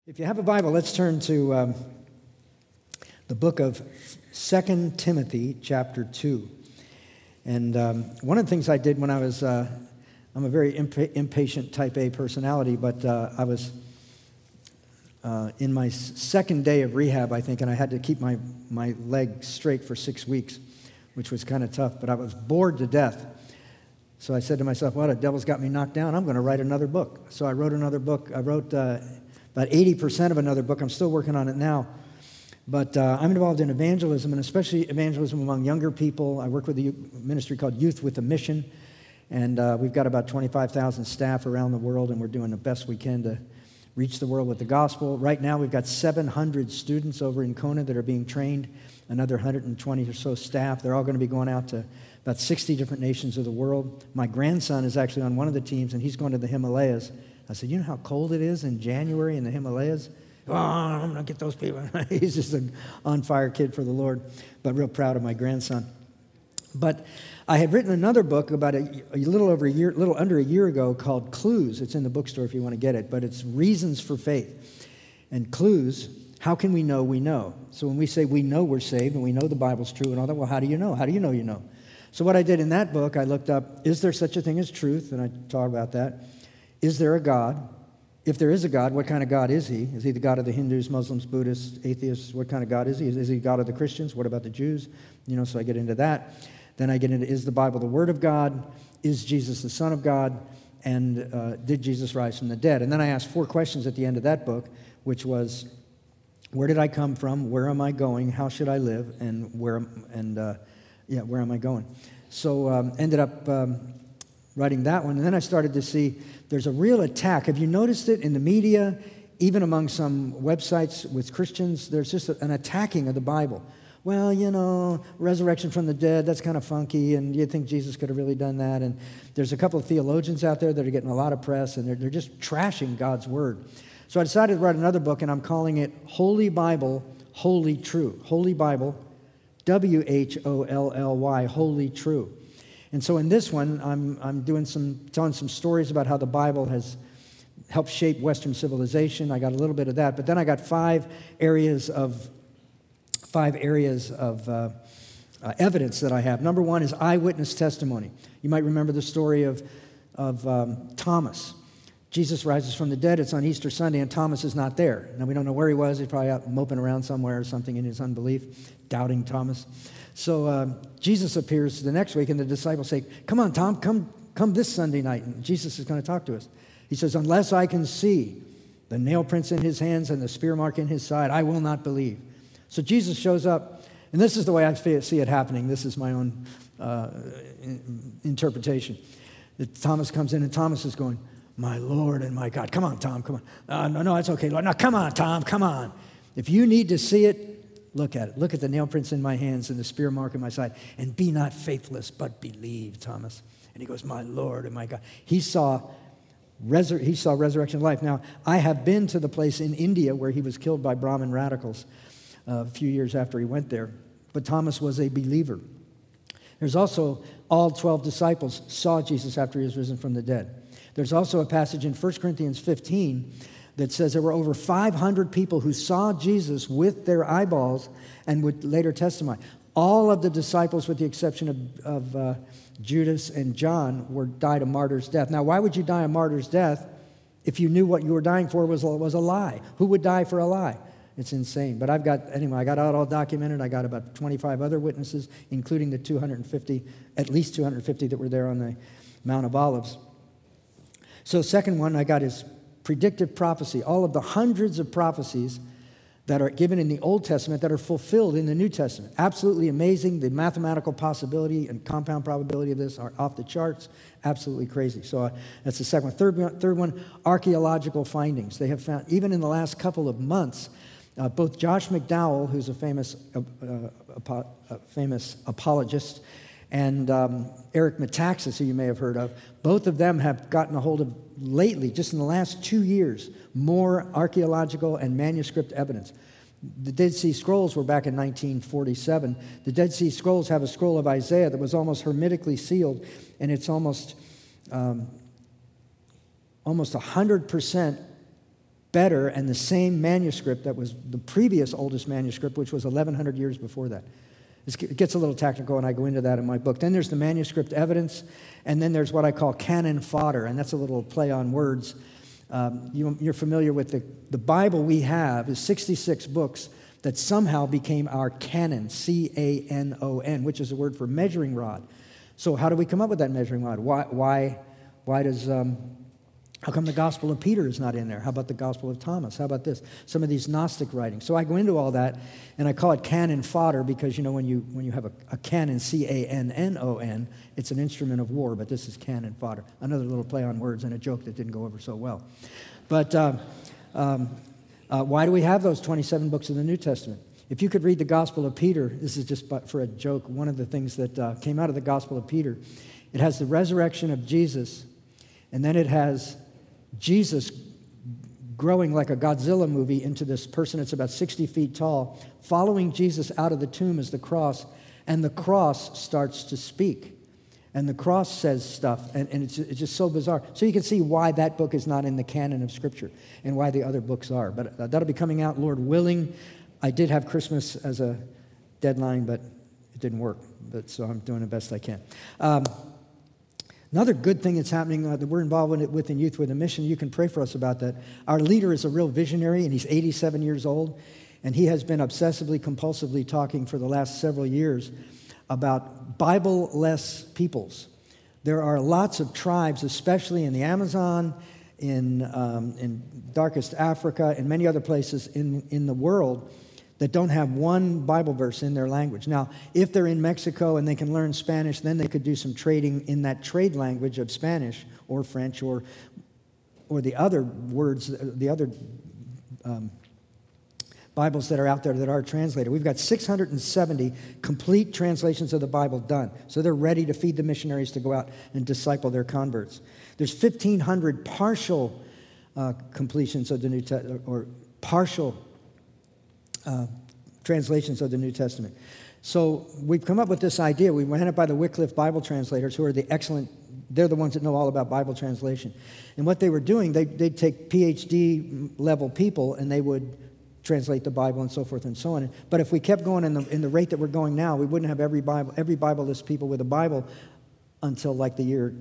If you have a Bible, let's turn to the book of 2 Timothy, chapter 2. And one of the things I did when I was, I'm a very impatient type A personality, but I was in my second day of rehab, I think, and I had to keep my leg straight for 6 weeks, which was kind of tough, but I was bored to death. So I said to myself, well, the devil's got me knocked down. I'm going to write another book. So I wrote another book. I wrote about 80% of another book. I'm still working on it now. But I'm involved in evangelism, and especially evangelism among younger people. I work with a ministry called Youth with a Mission, and we've got about 25,000 staff around the world, and we're doing the best we can to reach the world with the gospel. Right now, we've got 700 students over in Kona that are being trained, another 120 or so staff. They're all going to be going out to about 60 different nations of the world. My grandson is actually on one of the teams, and he's going to the Himalayas. I said, you know how cold it is in January in the Himalayas? Oh, I'm going to get those people. He's just an on-fire kid for the Lord, but real proud of my grandson. But I had written another book about a little under a year ago called Clues. It's in the bookstore if you want to get it, but it's Reasons for Faith. And Clues, how can we know we know? So when we say we know we're saved and we know the Bible's true and all that, well, how do you know? How do you know you know? So what I did in that book, I looked up, is there such a thing as truth? And I talk about that. Is there a God? If there is a God, what kind of God is he? Is he the God of the Hindus, Muslims, Buddhists, atheists? What kind of God is he? Is he God of the Christians? What about the Jews? So I get into that. Then I get into, is the Bible the Word of God? Is Jesus the Son of God? And did Jesus rise from the dead? And then I asked 4 questions at the end of that book, which was, where did I come from? Where am I going? How should I live? And where am I going? So ended up writing that one. And then I started to see there's a real attack. Have you noticed it in the media, even among some websites with Christians? There's just an attacking of the Bible. Well, resurrection from the dead, that's kind of funky, and you think Jesus could have really done that. And there's a couple of theologians out there that are getting a lot of press, and they're just trashing God's Word. So I decided to write another book, and I'm calling it Holy Bible, Holy True. Holy Bible, WHOLLY, Holy True. And so in this one, I'm telling some stories about how the Bible has helped shape Western civilization. I got a little bit of that, but then I got 5 areas of evidence that I have. Number 1 is eyewitness testimony. You might remember the story of Thomas. Jesus rises from the dead. It's on Easter Sunday, and Thomas is not there. Now, we don't know where he was. He's probably out moping around somewhere or something in his unbelief, doubting Thomas. So Jesus appears the next week, and the disciples say, come on, Tom, come this Sunday night. And Jesus is going to talk to us. He says, unless I can see the nail prints in his hands and the spear mark in his side, I will not believe. So Jesus shows up, and this is the way I see it happening. This is my own interpretation. That Thomas comes in, and Thomas is going, my Lord and my God. Come on, Tom, come on. No, it's okay, Lord. No, come on, Tom, come on. If you need to see it, look at it. Look at the nail prints in my hands and the spear mark in my side. And be not faithless, but believe, Thomas. And he goes, my Lord and my God. He saw resurrection of life. Now, I have been to the place in India where he was killed by Brahmin radicals a few years after he went there. But Thomas was a believer. There's also all 12 disciples saw Jesus after he was risen from the dead. There's also a passage in 1 Corinthians 15 that says there were over 500 people who saw Jesus with their eyeballs and would later testify. All of the disciples, with the exception of Judas and John, died a martyr's death. Now, why would you die a martyr's death if you knew what you were dying for was a lie? Who would die for a lie? It's insane. But I got it all documented. I got about 25 other witnesses, including the at least 250 that were there on the Mount of Olives. So second one I got is predictive prophecy. All of the hundreds of prophecies that are given in the Old Testament that are fulfilled in the New Testament. Absolutely amazing. The mathematical possibility and compound probability of this are off the charts. Absolutely crazy. So that's the second one. Third one, archaeological findings. They have found, even in the last couple of months, both Josh McDowell, who's a famous apologist, and Eric Metaxas, who you may have heard of, both of them have gotten a hold of lately, just in the last 2 years, more archaeological and manuscript evidence. The Dead Sea Scrolls were back in 1947. The Dead Sea Scrolls have a scroll of Isaiah that was almost hermetically sealed, and it's almost 100% better and the same manuscript that was the previous oldest manuscript, which was 1,100 years before that. It gets a little technical, and I go into that in my book. Then there's the manuscript evidence, and then there's what I call canon fodder, and that's a little play on words. You're familiar with the Bible we have is 66 books that somehow became our canon, C-A-N-O-N, which is a word for measuring rod. So how do we come up with that measuring rod? How come the Gospel of Peter is not in there? How about the Gospel of Thomas? How about this? Some of these Gnostic writings. So I go into all that, and I call it canon fodder because, when you have a cannon, C-A-N-N-O-N, it's an instrument of war, but this is canon fodder. Another little play on words and a joke that didn't go over so well. But why do we have those 27 books of the New Testament? If you could read the Gospel of Peter, this is just for a joke, one of the things that came out of the Gospel of Peter, it has the resurrection of Jesus, and then it has Jesus growing like a Godzilla movie into this person that's about 60 feet tall. Following Jesus out of the tomb is the cross, and the cross starts to speak. And the cross says stuff, and it's just so bizarre. So you can see why that book is not in the canon of Scripture and why the other books are. But that'll be coming out, Lord willing. I did have Christmas as a deadline, but it didn't work. So I'm doing the best I can. Another good thing that's happening that we're involved with in Youth with a Mission, you can pray for us about that. Our leader is a real visionary, and he's 87 years old, and he has been obsessively, compulsively talking for the last several years about Bible-less peoples. There are lots of tribes, especially in the Amazon, in darkest Africa, and many other places in the world, that don't have one Bible verse in their language. Now, if they're in Mexico and they can learn Spanish, then they could do some trading in that trade language of Spanish or French or the other words, the other Bibles that are out there that are translated. We've got 670 complete translations of the Bible done. So they're ready to feed the missionaries to go out and disciple their converts. There's 1,500 partial completions of the New Testament, or partial translations of the New Testament. So we've come up with this idea. We ran it by the Wycliffe Bible translators, who are they're the ones that know all about Bible translation. And what they were doing, they'd take PhD level people and they would translate the Bible and so forth and so on. But if we kept going in the rate that we're going now, we wouldn't have every Bible-less people with a Bible until like the year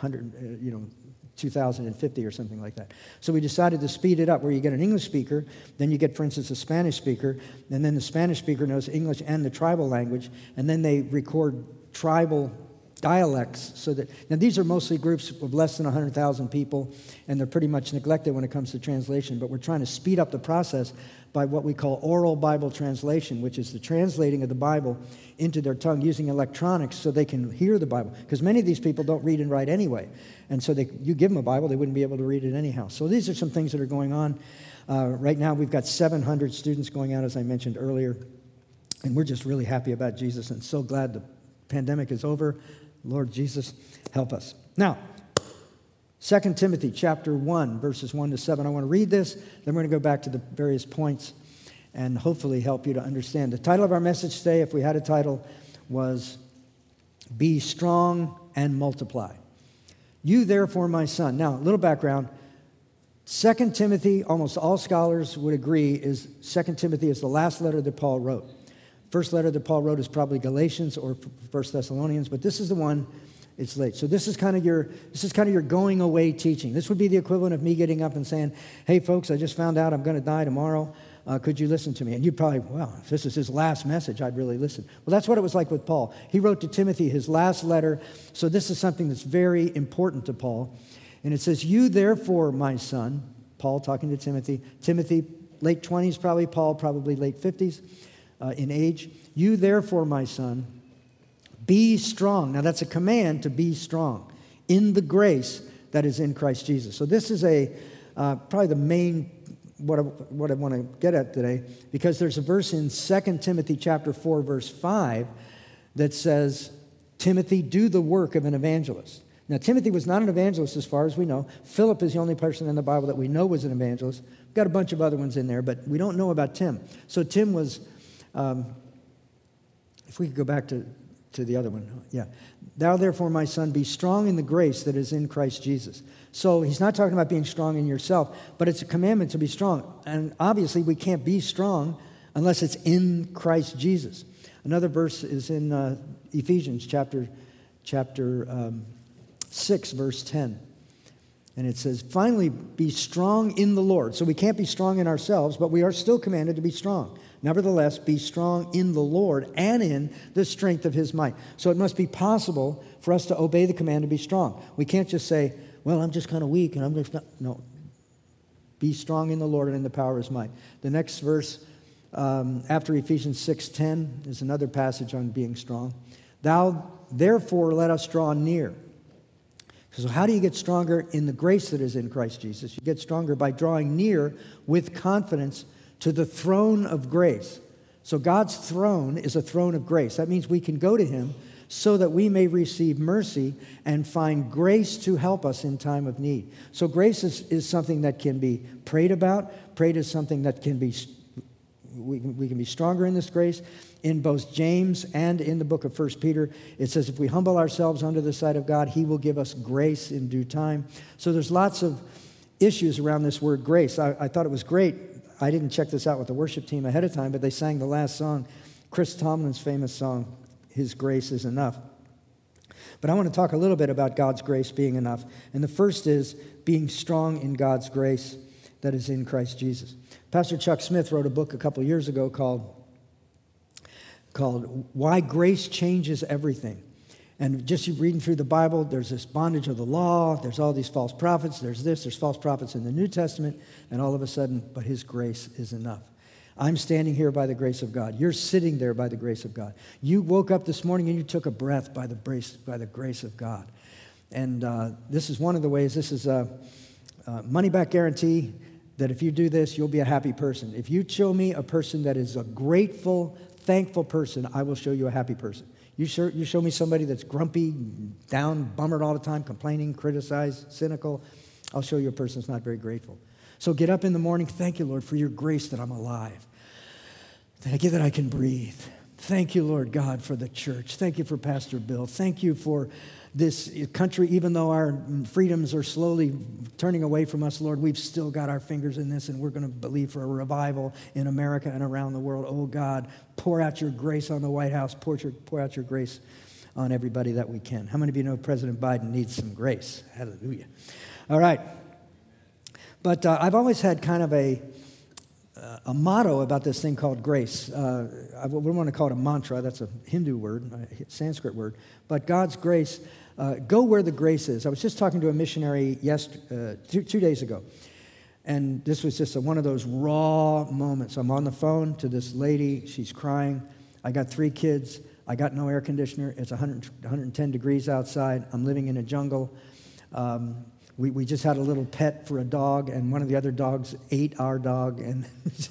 2050 or something like that. So we decided to speed it up, where you get an English speaker, then you get, for instance, a Spanish speaker, and then the Spanish speaker knows English and the tribal language, and then they record tribal dialects. So that now these are mostly groups of less than 100,000 people, and they're pretty much neglected when it comes to translation, but we're trying to speed up the process by what we call oral Bible translation, which is the translating of the Bible into their tongue using electronics so they can hear the Bible. Because many of these people don't read and write anyway. And so you give them a Bible, they wouldn't be able to read it anyhow. So these are some things that are going on. Right now we've got 700 students going out, as I mentioned earlier. And we're just really happy about Jesus and so glad the pandemic is over. Lord Jesus, help us. Now, 2 Timothy chapter 1, verses 1 to 7. I want to read this, then we're going to go back to the various points and hopefully help you to understand. The title of our message today, if we had a title, was Be Strong and Multiply. You therefore, my son. Now, a little background. 2 Timothy, almost all scholars would agree, 2 Timothy is the last letter that Paul wrote. First letter that Paul wrote is probably Galatians or 1 Thessalonians, but this is the one. It's late. So this is kind of your going away teaching. This would be the equivalent of me getting up and saying, hey, folks, I just found out I'm going to die tomorrow. Could you listen to me? And you'd probably, well, if this is his last message, I'd really listen. Well, that's what it was like with Paul. He wrote to Timothy his last letter. So this is something that's very important to Paul. And it says, you therefore, my son, Paul talking to Timothy. Timothy, late 20s probably, Paul probably late 50s in age. You therefore, my son, be strong. Now, that's a command to be strong in the grace that is in Christ Jesus. So this is probably the main, what I want to get at today, because there's a verse in 2 Timothy chapter 4, verse 5 that says, Timothy, do the work of an evangelist. Now, Timothy was not an evangelist as far as we know. Philip is the only person in the Bible that we know was an evangelist. We've got a bunch of other ones in there, but we don't know about Tim. So Tim was, if we could go back to to the other one. Yeah. Thou therefore, my son, be strong in the grace that is in Christ Jesus. So he's not talking about being strong in yourself, but it's a commandment to be strong. And obviously we can't be strong unless it's in Christ Jesus. Another verse is in Ephesians chapter 6, verse 10. And it says, finally, be strong in the Lord. So we can't be strong in ourselves, but we are still commanded to be strong. Nevertheless, be strong in the Lord and in the strength of his might. So it must be possible for us to obey the command to be strong. We can't just say, well, I'm just kind of weak and I'm just not. No. Be strong in the Lord and in the power of his might. The next verse after Ephesians 6:10 is another passage on being strong. Thou therefore let us draw near. So how do you get stronger in the grace that is in Christ Jesus? You get stronger by drawing near with confidence to the throne of grace. So God's throne is a throne of grace. That means we can go to him so that we may receive mercy and find grace to help us in time of need. So grace is something that can be prayed about. Prayed is something that can be, we can be stronger in this grace. In both James and in the book of 1 Peter, it says if we humble ourselves under the sight of God, he will give us grace in due time. So there's lots of issues around this word grace. I thought it was great. I didn't check this out with the worship team ahead of time, but they sang the last song, Chris Tomlin's famous song, His Grace is Enough. But I want to talk a little bit about God's grace being enough. And the first is being strong in God's grace that is in Christ Jesus. Pastor Chuck Smith wrote a book a couple years ago called Why Grace Changes Everything. And just reading through the Bible, there's this bondage of the law, there's all these false prophets, there's false prophets in the New Testament, and all of a sudden, but his grace is enough. I'm standing here by the grace of God. You're sitting there by the grace of God. You woke up this morning and you took a breath by the grace of God. And this is one of the ways, this is a money-back guarantee that if you do this, you'll be a happy person. If you show me a person that is a grateful, thankful person, I will show you a happy person. You show me somebody that's grumpy, down, bummered all the time, complaining, criticized, cynical, I'll show you a person that's not very grateful. So get up in the morning, thank you, Lord, for your grace that I'm alive. Thank you that I can breathe. Thank you, Lord God, for the church. Thank you for Pastor Bill. Thank you for this country, even though our freedoms are slowly turning away from us, Lord, we've still got our fingers in this, and we're going to believe for a revival in America and around the world. Oh, God, pour out your grace on the White House. Pour out your grace on everybody that we can. How many of you know President Biden needs some grace? Hallelujah. All right. But I've always had kind of a motto about this thing called grace. I wouldn't want to call it a mantra. That's a Hindu word, a Sanskrit word. But God's grace, go where the grace is. I was just talking to a missionary 2 days ago. And this was just one of those raw moments. I'm on the phone to this lady. She's crying. I got 3 kids. I got no air conditioner. It's 110 degrees outside. I'm living in a jungle. We just had a little pet for a dog, and one of the other dogs ate our dog. And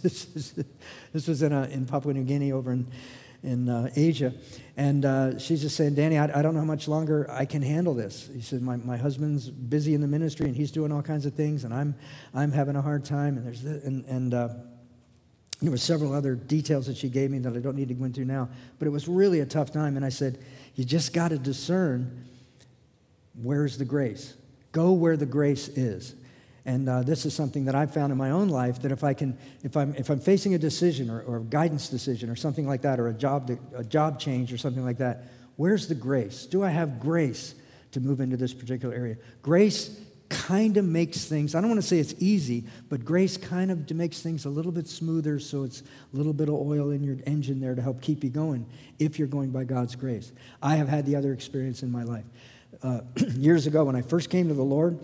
this was in Papua New Guinea over in Asia. And she's just saying, Danny, I don't know how much longer I can handle this. He said, my husband's busy in the ministry, and he's doing all kinds of things, and I'm having a hard time. And there's this, and there were several other details that she gave me that I don't need to go into now. But it was really a tough time. And I said, you just got to discern where's the grace. Go where the grace is. And this is something that I've found in my own life, that if I'm facing a decision or a guidance decision or something like that, or a job change or something like that, where's the grace? Do I have grace to move into this particular area? Grace kind of makes things, I don't want to say it's easy, but grace kind of makes things a little bit smoother, so it's a little bit of oil in your engine there to help keep you going if you're going by God's grace. I have had the other experience in my life. Years ago, when I first came to the Lord,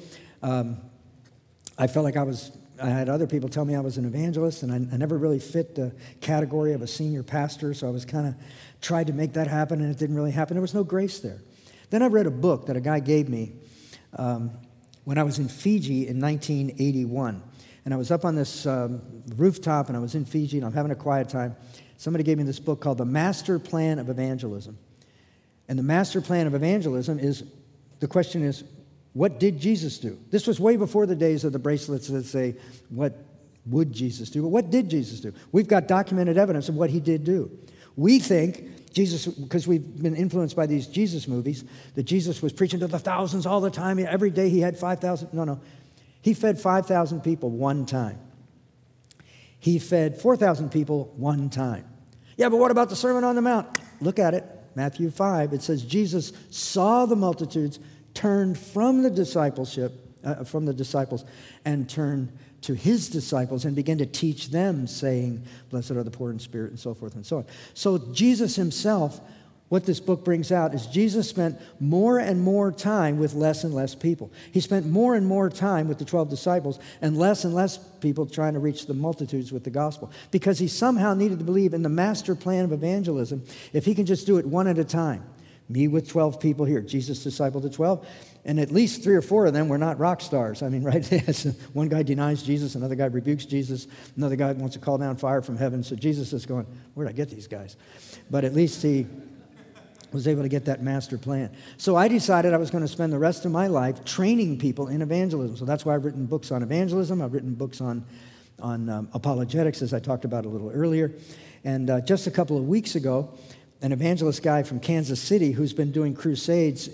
I felt like I had other people tell me I was an evangelist, and I never really fit the category of a senior pastor, so I was kind of tried to make that happen, and it didn't really happen. There was no grace there. Then I read a book that a guy gave me when I was in Fiji in 1981, and I was up on this rooftop, and I was in Fiji, and I'm having a quiet time. Somebody gave me this book called The Master Plan of Evangelism. And the master plan of evangelism the question is, what did Jesus do? This was way before the days of the bracelets that say, what would Jesus do? But what did Jesus do? We've got documented evidence of what he did do. We think Jesus, because we've been influenced by these Jesus movies, that Jesus was preaching to the thousands all the time. Every day he had 5,000. No. He fed 5,000 people one time. He fed 4,000 people one time. Yeah, but what about the Sermon on the Mount? Look at it. Matthew 5. It says, Jesus saw the multitudes, turned from the disciples, and turned to his disciples and began to teach them, saying, blessed are the poor in spirit, and so forth and so on. So Jesus himself, what this book brings out is Jesus spent more and more time with less and less people. He spent more and more time with the 12 disciples and less people trying to reach the multitudes with the gospel, because he somehow needed to believe in the master plan of evangelism if he can just do it one at a time. Me with 12 people here. Jesus discipled the 12, and at least 3 or 4 of them were not rock stars. I mean, right? One guy denies Jesus, another guy rebukes Jesus, another guy wants to call down fire from heaven. So Jesus is going, where'd I get these guys? But at least he was able to get that master plan. So I decided I was going to spend the rest of my life training people in evangelism. So that's why I've written books on evangelism. I've written books on apologetics, as I talked about a little earlier. And just a couple of weeks ago, an evangelist guy from Kansas City who's been doing crusades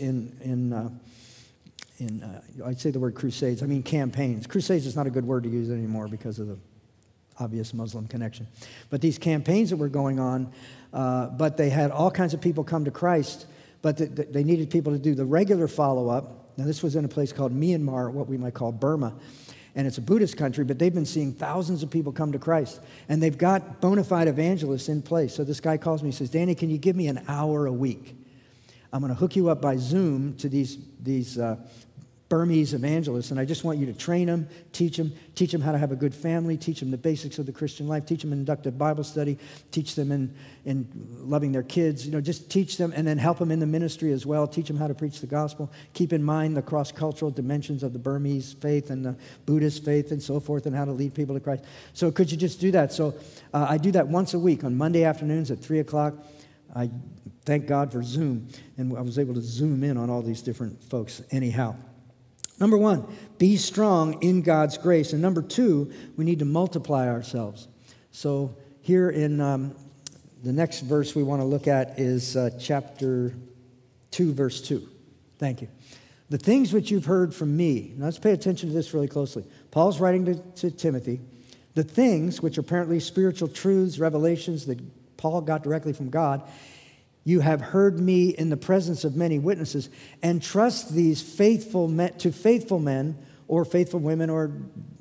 I'd say the word crusades, I mean campaigns. Crusades is not a good word to use anymore because of the obvious Muslim connection. But these campaigns that were going on, but they had all kinds of people come to Christ, but they needed people to do the regular follow-up. Now this was in a place called Myanmar, what we might call Burma. And it's a Buddhist country, but they've been seeing thousands of people come to Christ. And they've got bona fide evangelists in place. So this guy calls me and says, Danny, can you give me an hour a week? I'm going to hook you up by Zoom to these Burmese evangelists, and I just want you to train them, teach them how to have a good family, teach them the basics of the Christian life, teach them inductive Bible study, teach them in loving their kids, just teach them, and then help them in the ministry as well, teach them how to preach the gospel, keep in mind the cross-cultural dimensions of the Burmese faith and the Buddhist faith and so forth, and how to lead people to Christ. So could you just do that? So I do that once a week on Monday afternoons at 3 o'clock. I thank God for Zoom, and I was able to zoom in on all these different folks anyhow. Number 1, be strong in God's grace. And number 2, we need to multiply ourselves. So here in the next verse we want to look at is chapter 2, verse 2. Thank you. The things which you've heard from me. Now let's pay attention to this really closely. Paul's writing to Timothy. The things, which are apparently spiritual truths, revelations that Paul got directly from God, you have heard me in the presence of many witnesses, and trust these faithful men or faithful women or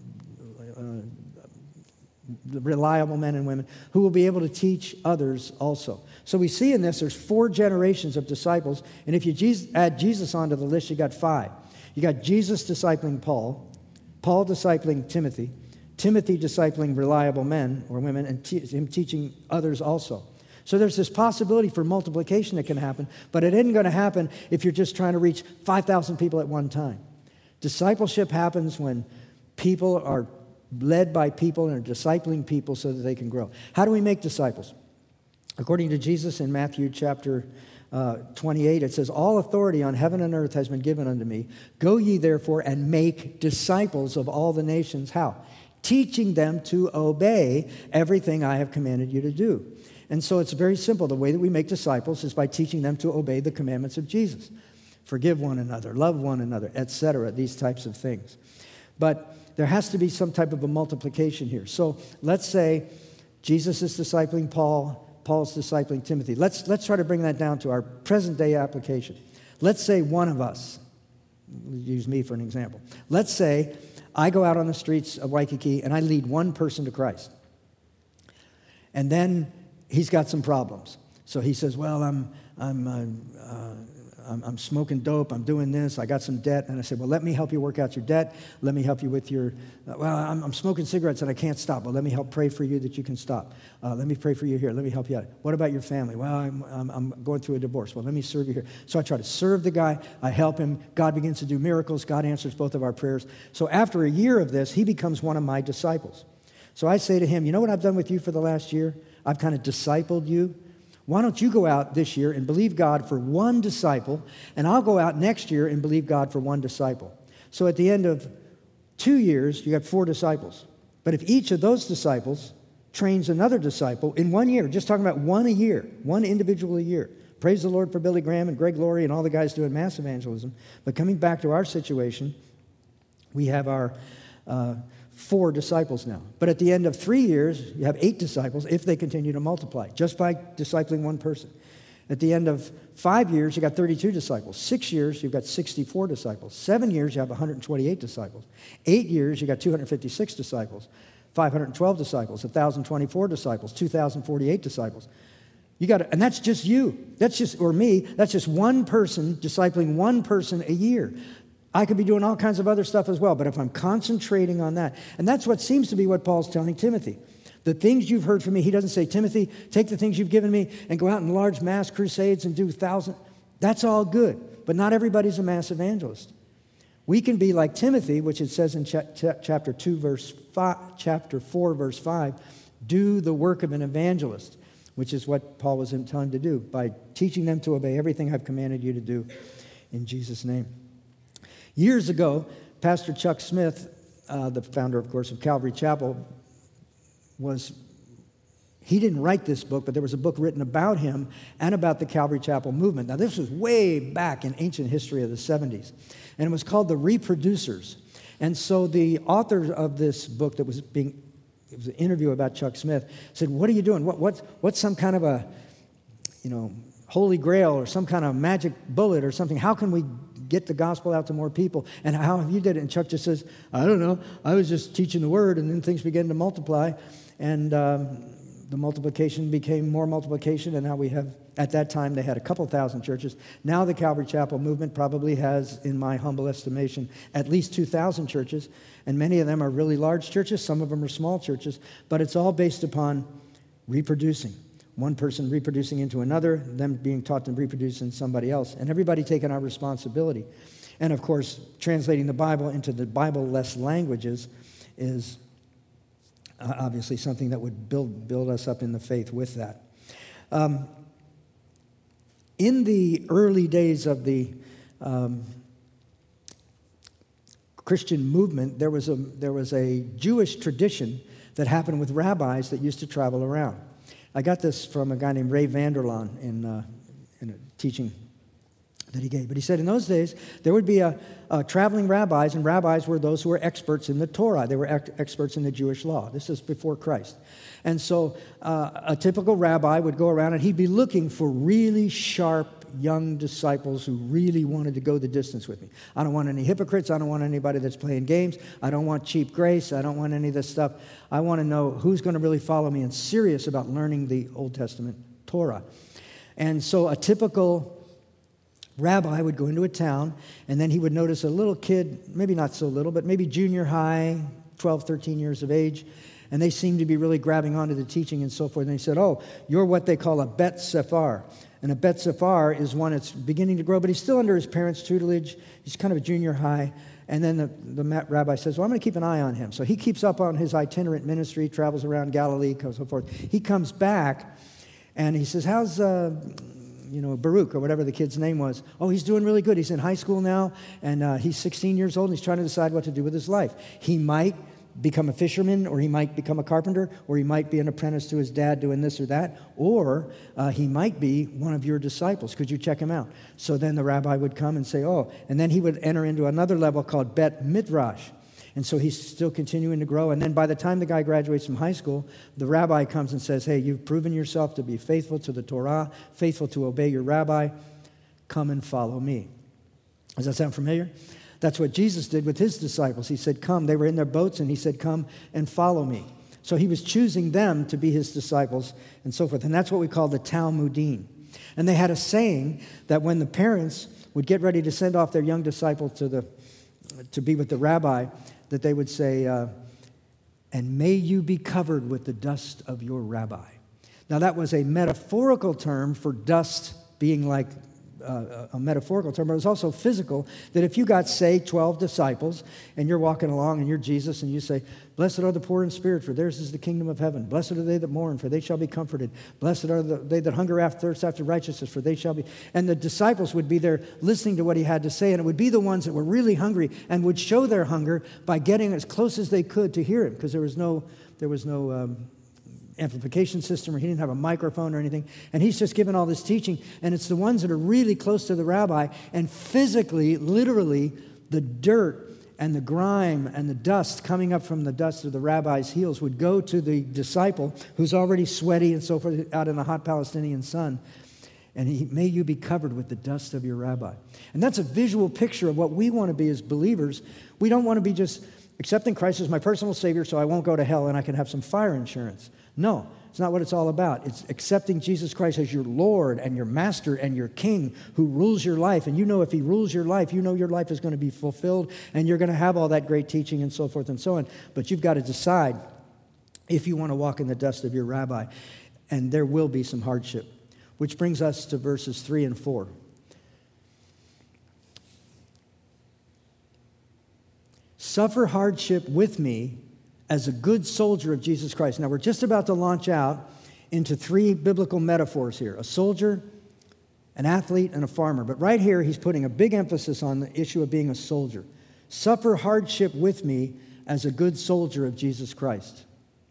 reliable men and women who will be able to teach others also. So we see in this, there's 4 generations of disciples, and if you add Jesus onto the list, you got 5. You got Jesus discipling Paul, Paul discipling Timothy, Timothy discipling reliable men or women, and him teaching others also. So there's this possibility for multiplication that can happen, but it isn't going to happen if you're just trying to reach 5,000 people at one time. Discipleship happens when people are led by people and are discipling people so that they can grow. How do we make disciples? According to Jesus in Matthew chapter 28, it says, all authority on heaven and earth has been given unto me. Go ye therefore and make disciples of all the nations. How? Teaching them to obey everything I have commanded you to do. And so it's very simple. The way that we make disciples is by teaching them to obey the commandments of Jesus. Forgive one another, love one another, etc., these types of things. But there has to be some type of a multiplication here. So let's say Jesus is discipling Paul, Paul's discipling Timothy. Let's try to bring that down to our present day application. Let's say one of us, use me for an example. Let's say I go out on the streets of Waikiki and I lead one person to Christ. And then he's got some problems. So he says, well, I'm smoking dope, I'm doing this, I got some debt. And I said, well, let me help you work out your debt. Let me help you with your, I'm smoking cigarettes and I can't stop. Well, let me help pray for you that you can stop. Let me pray for you here. Let me help you out. What about your family? Well, I'm going through a divorce. Well, let me serve you here. So I try to serve the guy. I help him. God begins to do miracles. God answers both of our prayers. So after a year of this, he becomes one of my disciples. So I say to him, you know what I've done with you for the last year? I've kind of discipled you. Why don't you go out this year and believe God for one disciple, and I'll go out next year and believe God for one disciple. So at the end of 2 years, you got 4 disciples. But if each of those disciples trains another disciple in 1 year, just talking about one a year, one individual a year. Praise the Lord for Billy Graham and Greg Laurie and all the guys doing mass evangelism. But coming back to our situation, we have our 4 disciples now. But at the end of 3 years, you have 8 disciples if they continue to multiply, just by discipling one person. At the end of 5 years, you got 32 disciples. 6 years, you've got 64 disciples. 7 years, you have 128 disciples. 8 years, you got 256 disciples. 512 disciples, 1,024 disciples, 2,048 disciples. And that's just you. That's just, or me, that's just one person discipling one person a year. I could be doing all kinds of other stuff as well, but if I'm concentrating on that, and that's what seems to be what Paul's telling Timothy. The things you've heard from me, he doesn't say, Timothy, take the things you've given me and go out in large mass crusades and do 1,000. That's all good, but not everybody's a mass evangelist. We can be like Timothy, which it says in chapter 4, verse 5, do the work of an evangelist, which is what Paul was telling him to do by teaching them to obey everything I've commanded you to do in Jesus' name. Years ago, Pastor Chuck Smith, the founder, of course, of Calvary Chapel, he didn't write this book, but there was a book written about him and about the Calvary Chapel movement. Now, this was way back in ancient history of the 70s, and it was called The Reproducers. And so the author of this book it was an interview about Chuck Smith, said, what are you doing? What's some kind of a, holy grail or some kind of magic bullet or something? How can we get the gospel out to more people? And how have you did it? And Chuck just says, I don't know. I was just teaching the word, and then things began to multiply. And the multiplication became more multiplication, and now we have, at that time, they had a couple thousand churches. Now the Calvary Chapel movement probably has, in my humble estimation, at least 2,000 churches, and many of them are really large churches. Some of them are small churches, but it's all based upon reproducing. One person reproducing into another, them being taught to reproduce in somebody else, and everybody taking our responsibility. And, of course, translating the Bible into the Bible-less languages is obviously something that would build us up in the faith with that. In the early days of the Christian movement, there was a Jewish tradition that happened with rabbis that used to travel around. I got this from a guy named Ray Vander Laan in a teaching that he gave. But he said in those days, there would be traveling rabbis, and rabbis were those who were experts in the Torah. They were experts in the Jewish law. This is before Christ. And so a typical rabbi would go around, and he'd be looking for really sharp young disciples who really wanted to go the distance with me. I don't want any hypocrites. I don't want anybody that's playing games. I don't want cheap grace. I don't want any of this stuff. I want to know who's going to really follow me and serious about learning the Old Testament Torah. And so a typical rabbi would go into a town, and then he would notice a little kid, maybe not so little, but maybe junior high, 12, 13 years of age, and they seemed to be really grabbing onto the teaching and so forth. And he said, oh, you're what they call a Bet Sephar. And a Bet Sephar is one that's beginning to grow, but he's still under his parents' tutelage. He's kind of a junior high. And then the rabbi says, well, I'm going to keep an eye on him. So he keeps up on his itinerant ministry, travels around Galilee, so forth. He comes back, and he says, how's Baruch, or whatever the kid's name was. Oh, he's doing really good. He's in high school now, and he's 16 years old, and he's trying to decide what to do with his life. He might become a fisherman, or he might become a carpenter, or he might be an apprentice to his dad doing this or that, or he might be one of your disciples. Could you check him out? So then the rabbi would come and say, oh, and then he would enter into another level called Bet Midrash. And so he's still continuing to grow. And then by the time the guy graduates from high school, the rabbi comes and says, hey, you've proven yourself to be faithful to the Torah, faithful to obey your rabbi. Come and follow me. Does that sound familiar? That's what Jesus did with his disciples. He said, come. They were in their boats, and he said, come and follow me. So he was choosing them to be his disciples and so forth. And that's what we call the Talmudim. And they had a saying that when the parents would get ready to send off their young disciple to be with the rabbi, that they would say, and may you be covered with the dust of your rabbi. Now that was a metaphorical term for dust being like a metaphorical term, but it was also physical, that if you got, say, 12 disciples, and you're walking along and you're Jesus, and you say, blessed are the poor in spirit, for theirs is the kingdom of heaven. Blessed are they that mourn, for they shall be comforted. Blessed are they that hunger after thirst after righteousness, for they shall be. And the disciples would be there listening to what he had to say, and it would be the ones that were really hungry and would show their hunger by getting as close as they could to hear him, because there was no amplification system, or he didn't have a microphone or anything. And he's just given all this teaching. And it's the ones that are really close to the rabbi. And physically, literally, the dirt and the grime and the dust coming up from the dust of the rabbi's heels would go to the disciple who's already sweaty and so forth out in the hot Palestinian sun. And may you be covered with the dust of your rabbi. And that's a visual picture of what we want to be as believers. We don't want to be just accepting Christ as my personal Savior so I won't go to hell and I can have some fire insurance. No, it's not what it's all about. It's accepting Jesus Christ as your Lord and your Master and your King who rules your life. And you know if he rules your life, you know your life is going to be fulfilled and you're going to have all that great teaching and so forth and so on. But you've got to decide if you want to walk in the dust of your rabbi. And there will be some hardship. Which brings us to verses 3 and 4. Suffer hardship with me as a good soldier of Jesus Christ. Now, we're just about to launch out into 3 biblical metaphors here. A soldier, an athlete, and a farmer. But right here, he's putting a big emphasis on the issue of being a soldier. Suffer hardship with me as a good soldier of Jesus Christ.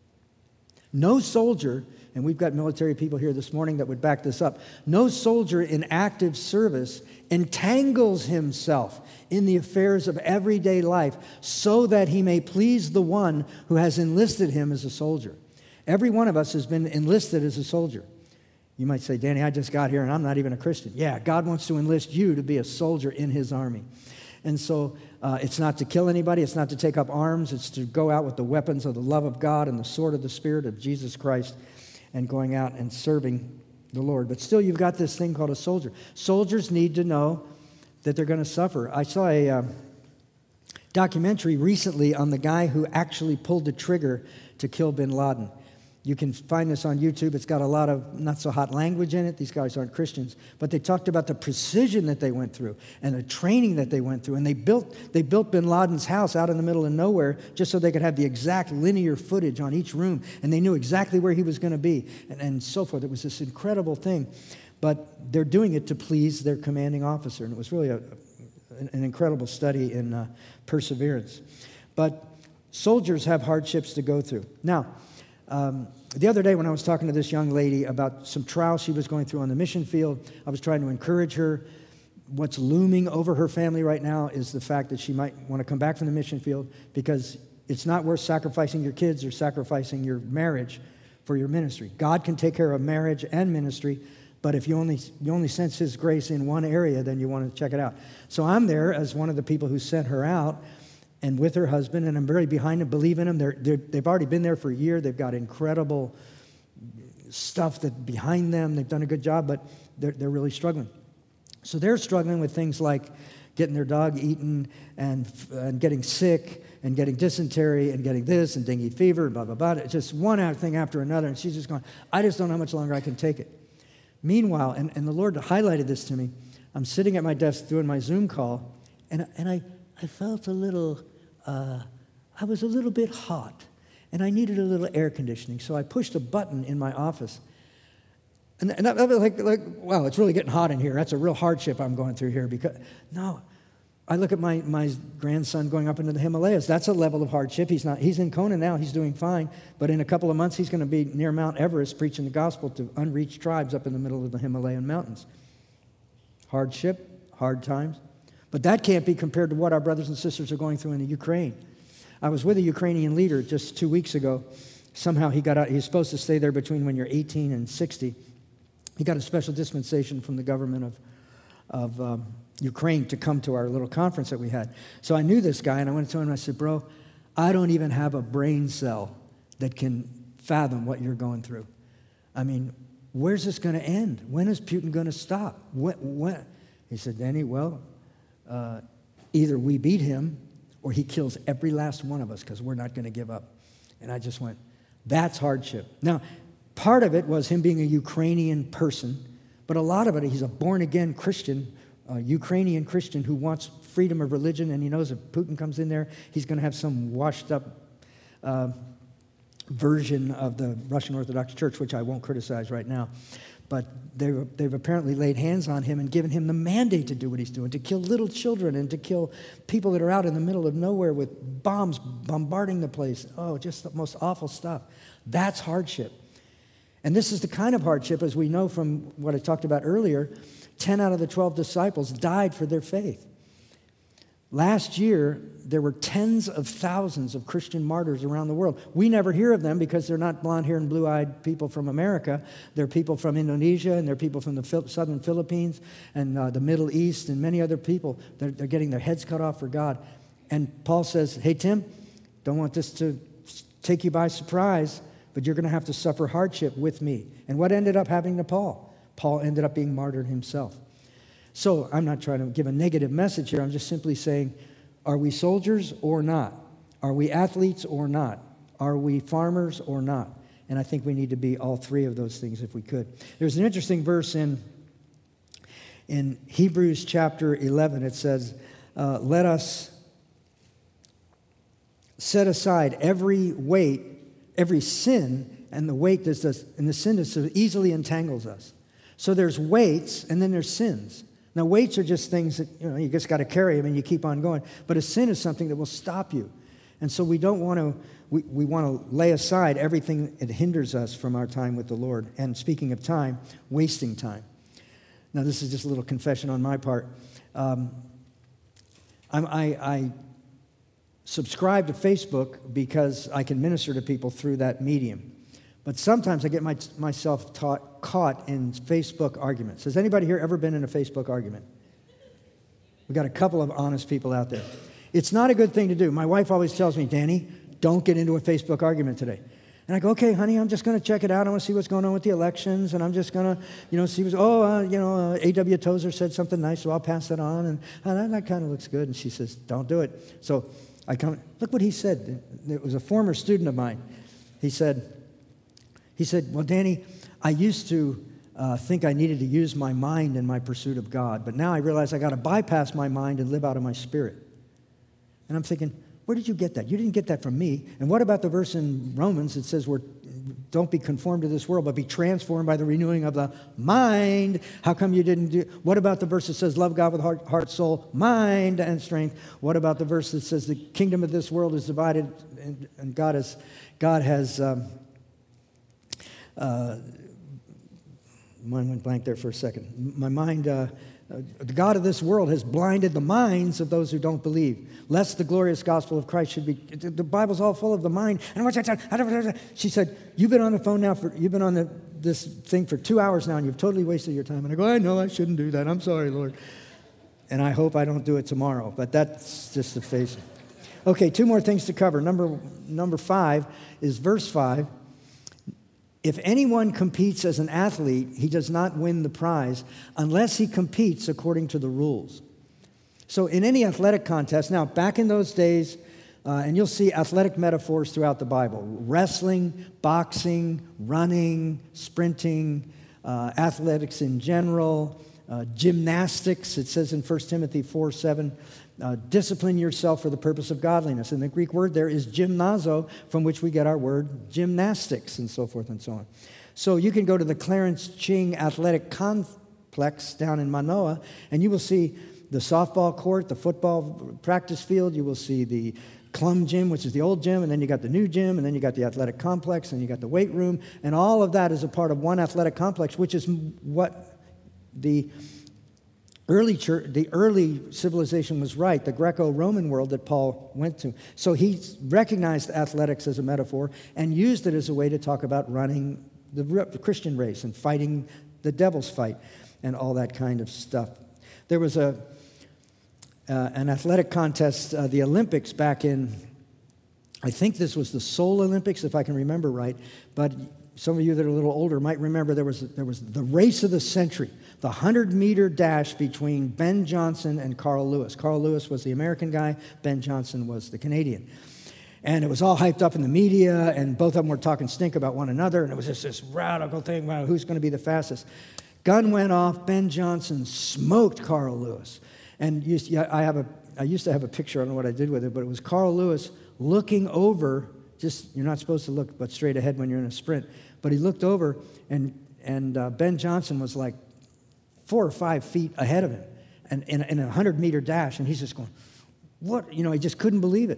No soldier, and we've got military people here this morning that would back this up, no soldier in active service entangles himself in the affairs of everyday life so that he may please the one who has enlisted him as a soldier. Every one of us has been enlisted as a soldier. You might say, Danny, I just got here and I'm not even a Christian. Yeah, God wants to enlist you to be a soldier in his army. And so it's not to kill anybody. It's not to take up arms. It's to go out with the weapons of the love of God and the sword of the Spirit of Jesus Christ and going out and serving the Lord. But still, you've got this thing called a soldier. Soldiers need to know that they're going to suffer. I saw a documentary recently on the guy who actually pulled the trigger to kill bin Laden. You can find this on YouTube. It's got a lot of not so hot language in it. These guys aren't Christians. But they talked about the precision that they went through and the training that they went through. And they built bin Laden's house out in the middle of nowhere just so they could have the exact linear footage on each room. And they knew exactly where he was going to be and so forth. It was this incredible thing. But they're doing it to please their commanding officer. And it was really an incredible study in perseverance. But soldiers have hardships to go through. Now, the other day when I was talking to this young lady about some trials she was going through on the mission field, I was trying to encourage her. What's looming over her family right now is the fact that she might want to come back from the mission field because it's not worth sacrificing your kids or sacrificing your marriage for your ministry. God can take care of marriage and ministry, but if you only sense his grace in one area, then you want to check it out. So I'm there as one of the people who sent her out and with her husband, and I'm very behind them, believe in them. They've already been there for a year. They've got incredible stuff that behind them. They've done a good job, but they're really struggling. So they're struggling with things like getting their dog eaten and getting sick and getting dysentery and getting this and dengue fever and blah, blah, blah. It's just one thing after another, and she's just going, I just don't know how much longer I can take it. Meanwhile, and the Lord highlighted this to me, I'm sitting at my desk doing my Zoom call, and I felt a little, I was a little bit hot, and I needed a little air conditioning. So I pushed a button in my office. And I was like, wow, it's really getting hot in here. That's a real hardship I'm going through here. Because no, I look at my grandson going up into the Himalayas. That's a level of hardship. He's in Kona now. He's doing fine. But in a couple of months, he's going to be near Mount Everest preaching the gospel to unreached tribes up in the middle of the Himalayan mountains. Hardship, hard times. But that can't be compared to what our brothers and sisters are going through in the Ukraine. I was with a Ukrainian leader just 2 weeks ago. Somehow he got out. He's supposed to stay there between when you're 18 and 60. He got a special dispensation from the government of Ukraine to come to our little conference that we had. So I knew this guy, and I went to him and I said, bro, I don't even have a brain cell that can fathom what you're going through. I mean, where's this going to end? When is Putin going to stop? When? He said, Danny, well, either we beat him or he kills every last one of us because we're not going to give up. And I just went, that's hardship. Now, part of it was him being a Ukrainian person, but a lot of it, he's a born-again Christian, a Ukrainian Christian who wants freedom of religion, and he knows if Putin comes in there, he's going to have some washed-up version of the Russian Orthodox Church, which I won't criticize right now. But they've apparently laid hands on him and given him the mandate to do what he's doing, to kill little children and to kill people that are out in the middle of nowhere with bombs bombarding the place. Oh, just the most awful stuff. That's hardship. And this is the kind of hardship, as we know from what I talked about earlier, 10 out of the 12 disciples died for their faith. Last year, there were tens of thousands of Christian martyrs around the world. We never hear of them because they're not blonde-haired and blue-eyed people from America. They're people from Indonesia, and they're people from the southern Philippines and the Middle East and many other people. They're getting their heads cut off for God. And Paul says, hey, Tim, don't want this to take you by surprise, but you're going to have to suffer hardship with me. And what ended up happening to Paul? Paul ended up being martyred himself. So I'm not trying to give a negative message here. I'm just simply saying, are we soldiers or not? Are we athletes or not? Are we farmers or not? And I think we need to be all three of those things if we could. There's an interesting verse in Hebrews chapter 11. It says, let us set aside every weight, every sin, and the sin that so easily entangles us. So there's weights, and then there's sins. Now, weights are just things that, you just got to carry them and you keep on going. But a sin is something that will stop you. And so we don't want to, we want to lay aside everything that hinders us from our time with the Lord. And speaking of time, wasting time. Now, this is just a little confession on my part. I subscribe to Facebook because I can minister to people through that medium. But sometimes I get myself caught in Facebook arguments. Has anybody here ever been in a Facebook argument? We've got a couple of honest people out there. It's not a good thing to do. My wife always tells me, Danny, don't get into a Facebook argument today. And I go, okay, honey, I'm just going to check it out. I want to see what's going on with the elections, and I'm just going to, see what's, A.W. Tozer said something nice, so I'll pass that on, and that kind of looks good. And she says, don't do it. So I come, look what he said. It was a former student of mine. He said, well, Danny, I used to think I needed to use my mind in my pursuit of God, but now I realize I got to bypass my mind and live out of my spirit. And I'm thinking, where did you get that? You didn't get that from me. And what about the verse in Romans that says don't be conformed to this world, but be transformed by the renewing of the mind? How come you didn't do? What about the verse that says love God with heart, soul, mind, and strength? What about the verse that says the kingdom of this world is divided and God has mine went blank there for a second. My mind, the God of this world has blinded the minds of those who don't believe, lest the glorious gospel of Christ should be. The Bible's all full of the mind. And what's that? She said, you've been on the phone now you've been on this thing for 2 hours now, and you've totally wasted your time. And I go, I know I shouldn't do that. I'm sorry, Lord. And I hope I don't do it tomorrow, but that's just the face. Okay, 2 more things to cover. Number 5 is verse 5. If anyone competes as an athlete, he does not win the prize unless he competes according to the rules. So in any athletic contest, now back in those days, and you'll see athletic metaphors throughout the Bible, wrestling, boxing, running, sprinting, athletics in general, gymnastics, it says in 1 Timothy 4:7, discipline yourself for the purpose of godliness. And the Greek word there is gymnazo, from which we get our word gymnastics, and so forth and so on. So you can go to the Clarence Ching Athletic Complex down in Manoa, and you will see the softball court, the football practice field. You will see the Clum Gym, which is the old gym, and then you got the new gym, and then you got the athletic complex, and you got the weight room, and all of that is a part of one athletic complex, which is what the early church, the early civilization was right, the Greco-Roman world that Paul went to. So he recognized athletics as a metaphor and used it as a way to talk about running the Christian race and fighting the devil's fight and all that kind of stuff. There was an athletic contest, the Olympics back in, I think this was the Seoul Olympics, if I can remember right, but some of you that are a little older might remember there was the race of the century, the 100-meter dash between Ben Johnson and Carl Lewis. Carl Lewis was the American guy. Ben Johnson was the Canadian. And it was all hyped up in the media, and both of them were talking stink about one another, and it was just this radical thing about who's going to be the fastest. Gun went off. Ben Johnson smoked Carl Lewis. And I used to have a picture, I don't know what I did with it, but it was Carl Lewis looking over, you're not supposed to look but straight ahead when you're in a sprint, but he looked over, and Ben Johnson was like 4 or 5 feet ahead of him and in a 100-meter dash, and he's just going, what? He just couldn't believe it.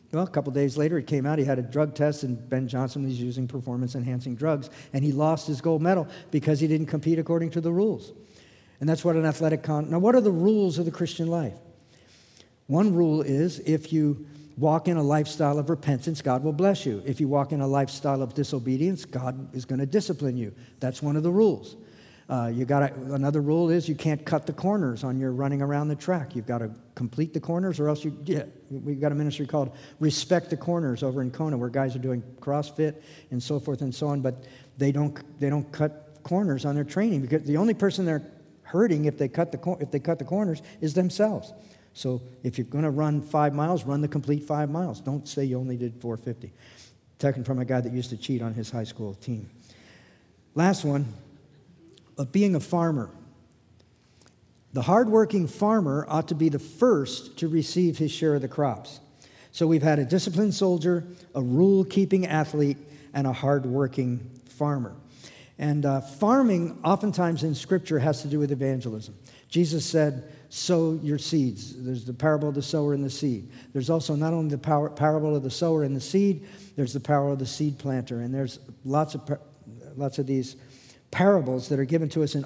Well, a couple days later, it came out he had a drug test, and Ben Johnson was using performance-enhancing drugs, and he lost his gold medal because he didn't compete according to the rules. And that's what an athletic Now, what are the rules of the Christian life? One rule is if you walk in a lifestyle of repentance, God will bless you. If you walk in a lifestyle of disobedience, God is going to discipline you. That's one of the rules. Another rule is you can't cut the corners on your running around the track. You've got to complete the corners, or else we've got a ministry called Respect the Corners over in Kona, where guys are doing CrossFit and so forth and so on, but they don't cut corners on their training, because the only person they're hurting if they cut the corners is themselves. So if you're going to run 5 miles, run the complete 5 miles. Don't say you only did 450. Taken from a guy that used to cheat on his high school team. Last one, of being a farmer. The hardworking farmer ought to be the first to receive his share of the crops. So we've had a disciplined soldier, a rule-keeping athlete, and a hardworking farmer. And farming, oftentimes in Scripture, has to do with evangelism. Jesus said, sow your seeds. There's the parable of the sower and the seed. There's also not only the parable of the sower and the seed, there's the parable of the seed planter. And there's lots of these parables that are given to us in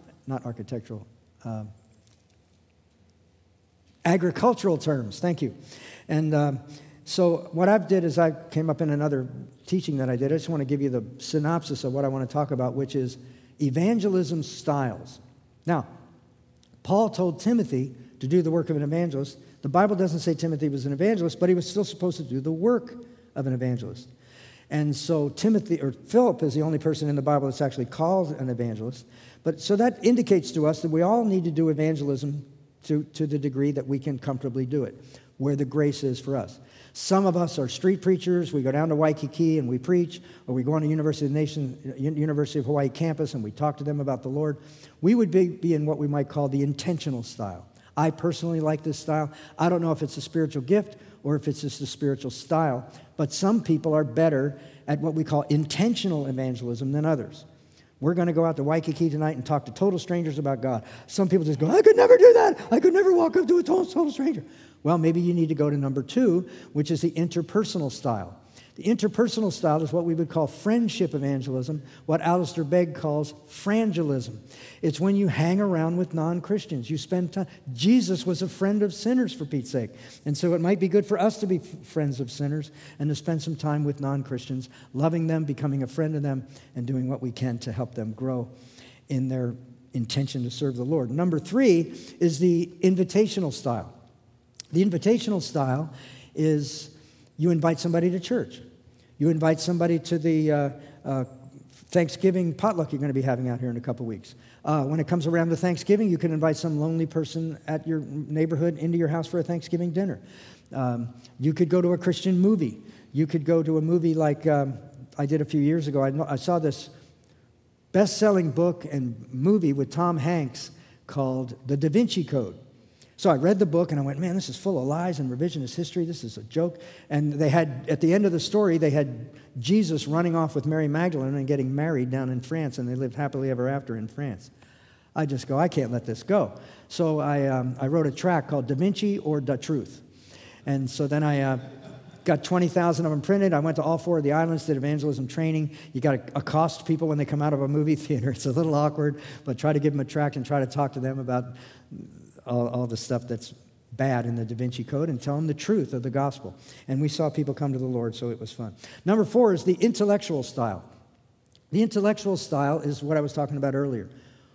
agricultural terms. Thank you. And so what I've did is I came up in another teaching that I did. I just want to give you the synopsis of what I want to talk about, which is evangelism styles. Now, Paul told Timothy to do the work of an evangelist. The Bible doesn't say Timothy was an evangelist, but he was still supposed to do the work of an evangelist. And so Philip is the only person in the Bible that's actually called an evangelist. But so that indicates to us that we all need to do evangelism to the degree that we can comfortably do it, where the grace is for us. Some of us are street preachers. We go down to Waikiki and we preach, or we go on to University of Hawaii campus and we talk to them about the Lord. We would be in what we might call the intentional style. I personally like this style. I don't know if it's a spiritual gift or if it's just a spiritual style, but some people are better at what we call intentional evangelism than others. We're going to go out to Waikiki tonight and talk to total strangers about God. Some people just go, I could never do that. I could never walk up to a total stranger. Well, maybe you need to go to number 2, which is the interpersonal style. The interpersonal style is what we would call friendship evangelism, what Alistair Begg calls frangelism. It's when you hang around with non-Christians. You spend time. Jesus was a friend of sinners, for Pete's sake. And so it might be good for us to be friends of sinners and to spend some time with non-Christians, loving them, becoming a friend of them, and doing what we can to help them grow in their intention to serve the Lord. Number 3 is the invitational style. The invitational style is you invite somebody to church. You invite somebody to the Thanksgiving potluck you're going to be having out here in a couple weeks. When it comes around to Thanksgiving, you can invite some lonely person at your neighborhood into your house for a Thanksgiving dinner. You could go to a Christian movie. You could go to a movie like I did a few years ago. I saw this best-selling book and movie with Tom Hanks called The Da Vinci Code. So I read the book and I went, man, this is full of lies and revisionist history. This is a joke. And they had, at the end of the story, they had Jesus running off with Mary Magdalene and getting married down in France, and they lived happily ever after in France. I just go, I can't let this go. So I wrote a tract called Da Vinci or Da Truth. And so then I got 20,000 of them printed. I went to all 4 of the islands, did evangelism training. You got to accost people when they come out of a movie theater. It's a little awkward, but try to give them a tract and try to talk to them about all the stuff that's bad in the Da Vinci Code and tell them the truth of the gospel. And we saw people come to the Lord, so it was fun. Number 4 is the intellectual style. The intellectual style is what I was talking about earlier.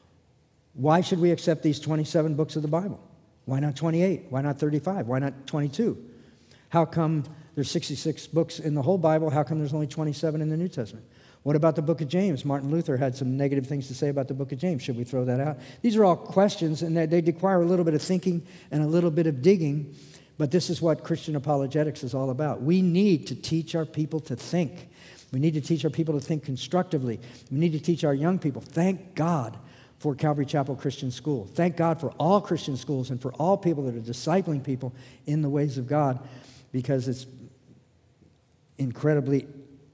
Why should we accept these 27 books of the Bible? Why not 28? Why not 35? Why not 22? How come there's 66 books in the whole Bible? How come there's only 27 in the New Testament? What about the book of James? Martin Luther had some negative things to say about the book of James. Should we throw that out? These are all questions, and they require a little bit of thinking and a little bit of digging, but this is what Christian apologetics is all about. We need to teach our people to think. We need to teach our people to think constructively. We need to teach our young people. Thank God for Calvary Chapel Christian School. Thank God for all Christian schools and for all people that are discipling people in the ways of God, because it's incredibly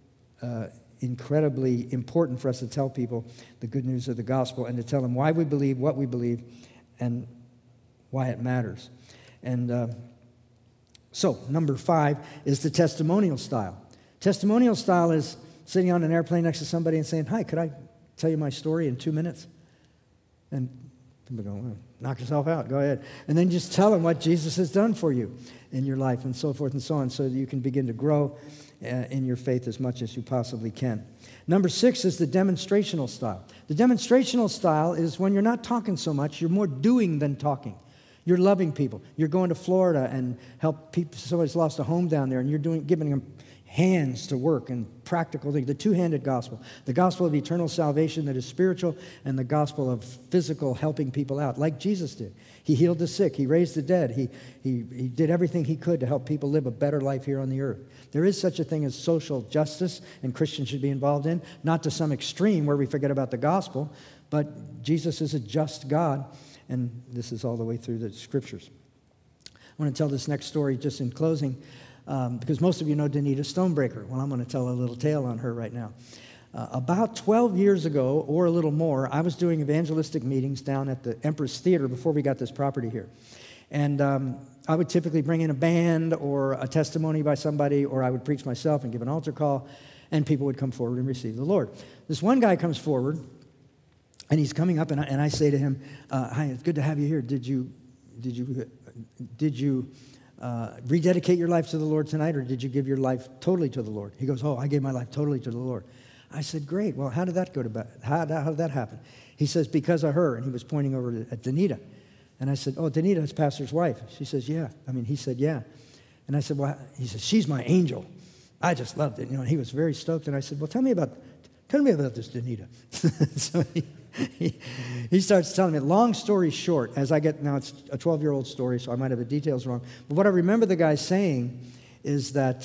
important for us to tell people the good news of the gospel and to tell them why we believe what we believe and why it matters. And So, number 5 is the testimonial style. Testimonial style is sitting on an airplane next to somebody and saying, "Hi, could I tell you my story in 2 minutes?" And people go, "Well, knock yourself out, go ahead." And then just tell them what Jesus has done for you in your life and so forth and so on, so that you can begin to grow in your faith as much as you possibly can. Number 6 is the demonstrational style. The demonstrational style is when you're not talking so much, you're more doing than talking. You're loving people. You're going to Florida and help people. Somebody's lost a home down there, and you're giving them hands to work and practical things. The two-handed gospel. The gospel of eternal salvation that is spiritual, and the gospel of physical helping people out, like Jesus did. He healed the sick. He raised the dead. He did everything he could to help people live a better life here on the earth. There is such a thing as social justice, and Christians should be involved in, not to some extreme where we forget about the gospel, but Jesus is a just God, and this is all the way through the Scriptures. I want to tell this next story just in closing, because most of you know Danita Stonebreaker. Well, I'm going to tell a little tale on her right now. About 12 years ago, or a little more, I was doing evangelistic meetings down at the Empress Theater before we got this property here. And I would typically bring in a band or a testimony by somebody, or I would preach myself and give an altar call, and people would come forward and receive the Lord. This one guy comes forward, and he's coming up, and I say to him, "Hi, it's good to have you here. Did you rededicate your life to the Lord tonight, or did you give your life totally to the Lord?" He goes, "Oh, I gave my life totally to the Lord." I said, "Great. Well, how did that go to? How did that happen?" He says, "Because of her," and he was pointing over at Danita. And I said, "Oh, Danita is Pastor's wife." She says, "Yeah." He said, "Yeah." And I said, "Well," he said, "She's my angel. I just loved it." And he was very stoked. And I said, "Well, tell me about this Danita." So he starts telling me. Long story short, as I get, now it's a 12-year-old story, so I might have the details wrong. But what I remember the guy saying is that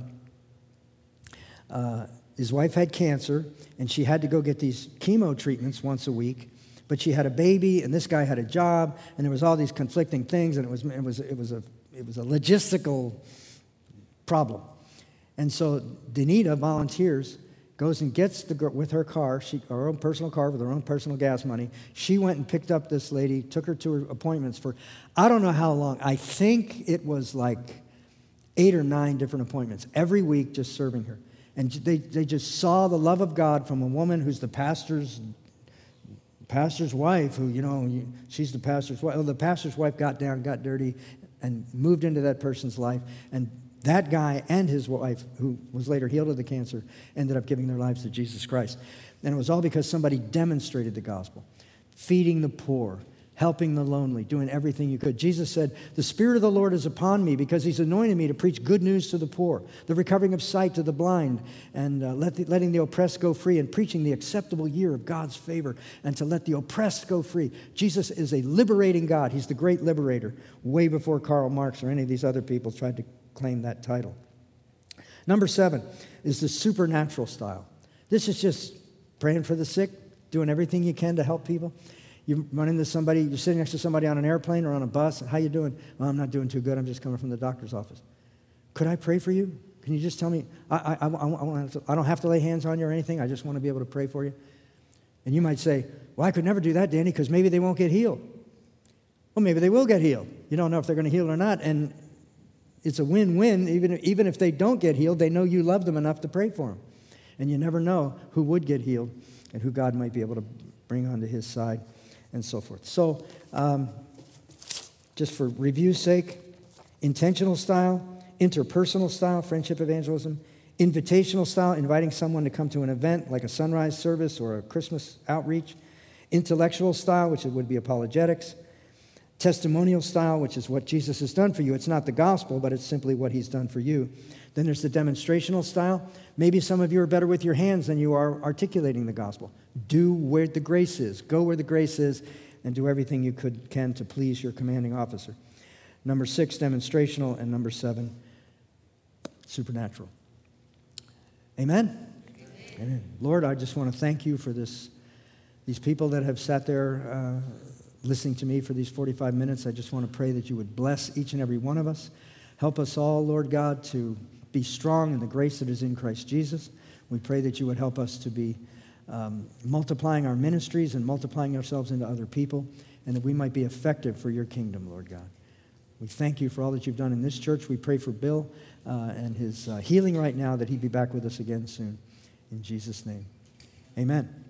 his wife had cancer, and she had to go get these chemo treatments once a week. But she had a baby, and this guy had a job, and there was all these conflicting things, and it was a logistical problem. And so Danita volunteers, goes and gets the girl with her car, her own personal car with her own personal gas money. She went and picked up this lady, took her to her appointments for, I don't know how long. I think it was like 8 or 9 different appointments every week, just serving her. And they just saw the love of God from a woman who's the pastor's wife, who, she's the pastor's wife. Oh, the pastor's wife got down, got dirty, and moved into that person's life. And that guy and his wife, who was later healed of the cancer, ended up giving their lives to Jesus Christ. And it was all because somebody demonstrated the gospel, feeding the poor, helping the lonely, doing everything you could. Jesus said, "The Spirit of the Lord is upon me because he's anointed me to preach good news to the poor, the recovering of sight to the blind, and letting the oppressed go free, and preaching the acceptable year of God's favor, and to let the oppressed go free." Jesus is a liberating God. He's the great liberator, way before Karl Marx or any of these other people tried to claim that title. Number 7 is the supernatural style. This is just praying for the sick, doing everything you can to help people. You run into somebody, you're sitting next to somebody on an airplane or on a bus. "How you doing?" "Well, I'm not doing too good. I'm just coming from the doctor's office." "Could I pray for you? Can you just tell me? I don't have to lay hands on you or anything. I just want to be able to pray for you." And you might say, "Well, I could never do that, Danny, because maybe they won't get healed." Well, maybe they will get healed. You don't know if they're going to heal or not. And it's a win-win. Even if they don't get healed, they know you love them enough to pray for them. And you never know who would get healed and who God might be able to bring onto his side, and so forth. So, just for review's sake, intentional style, interpersonal style, friendship evangelism, invitational style, inviting someone to come to an event like a sunrise service or a Christmas outreach, intellectual style, which would be apologetics, testimonial style, which is what Jesus has done for you. It's not the gospel, but it's simply what he's done for you. Then there's the demonstrational style. Maybe some of you are better with your hands than you are articulating the gospel. Do where the grace is. Go where the grace is, and do everything you can to please your commanding officer. Number 6, demonstrational, and number 7, supernatural. Amen? Amen. Lord, I just want to thank you for these people that have sat there listening to me for these 45 minutes. I just want to pray that you would bless each and every one of us. Help us all, Lord God, to be strong in the grace that is in Christ Jesus. We pray that you would help us to be multiplying our ministries and multiplying ourselves into other people, and that we might be effective for your kingdom, Lord God. We thank you for all that you've done in this church. We pray for Bill and his healing right now, that he'd be back with us again soon. In Jesus' name, amen.